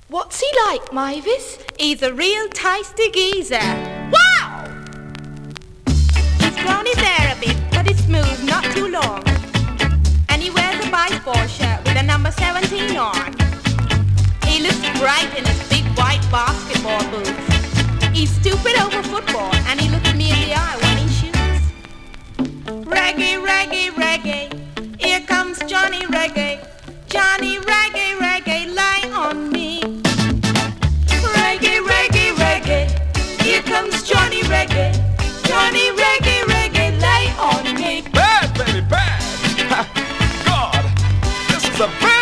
What's he like, Mavis? He's a real tasty geezer. Wow! He's grown his hair a bit, but it's smooth, not too long. And he wears a baseball shirt with a number 17 on. He looks great in his big white basketball boots. He's stupid over football, and he looks me in the eye when he shoots. Reggae, reggae, reggae. Here comes Johnny Reggae. Johnny Reggae, reggae, lie on me. Reggae, reggae, reggae. Here comes Johnny Reggae. Johnny Reggae, reggae, lie on me. Bad, baby, bad. God, this is a bad.